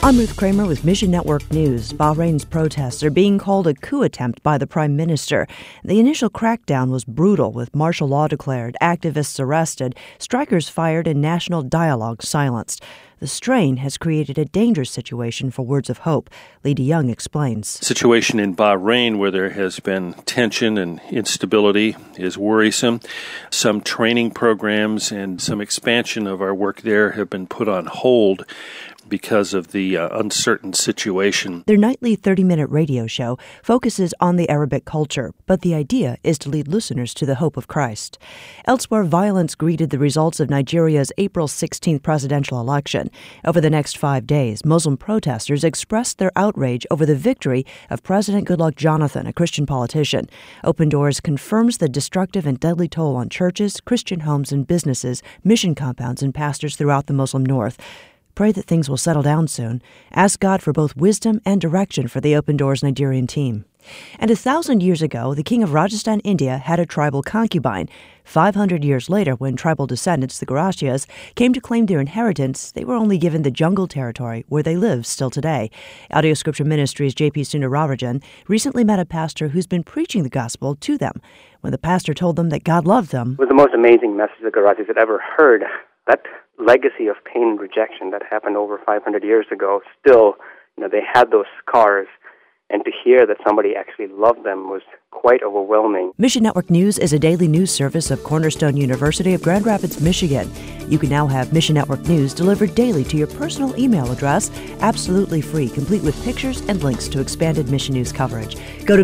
I'm Ruth Kramer with Mission Network News. Bahrain's protests are being called a coup attempt by the prime minister. The initial crackdown was brutal, with martial law declared, activists arrested, strikers fired, and national dialogue silenced. The strain has created a dangerous situation for Words of Hope. Lee DeYoung explains. The situation in Bahrain, where there has been tension and instability, is worrisome. Some training programs and some expansion of our work there have been put on hold because of the uncertain situation. Their nightly 30-minute radio show focuses on the Arabic culture, but the idea is to lead listeners to the hope of Christ. Elsewhere, violence greeted the results of Nigeria's April 16th presidential election. Over the next 5 days, Muslim protesters expressed their outrage over the victory of President Goodluck Jonathan, a Christian politician. Open Doors confirms the destructive and deadly toll on churches, Christian homes and businesses, mission compounds, and pastors throughout the Muslim North. Pray that things will settle down soon. Ask God for both wisdom and direction for the Open Doors Nigerian team. And 1,000 years ago, the king of Rajasthan, India, had a tribal concubine. 500 years later, when tribal descendants, the Gurashias, came to claim their inheritance, they were only given the jungle territory where they live still today. Audio Scripture Ministries' J.P. Sundararajan recently met a pastor who's been preaching the gospel to them. When the pastor told them that God loved them, it was the most amazing message the Gurashis had ever heard. That legacy of pain and rejection that happened over 500 years ago, still, they had those scars. And to hear that somebody actually loved them was quite overwhelming. Mission Network News is a daily news service of Cornerstone University of Grand Rapids, Michigan. You can now have Mission Network News delivered daily to your personal email address, absolutely free, complete with pictures and links to expanded Mission News coverage. Go to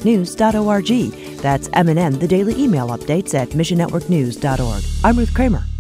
missionnetworknews.org. That's MNN, the daily email updates at missionnetworknews.org. I'm Ruth Kramer.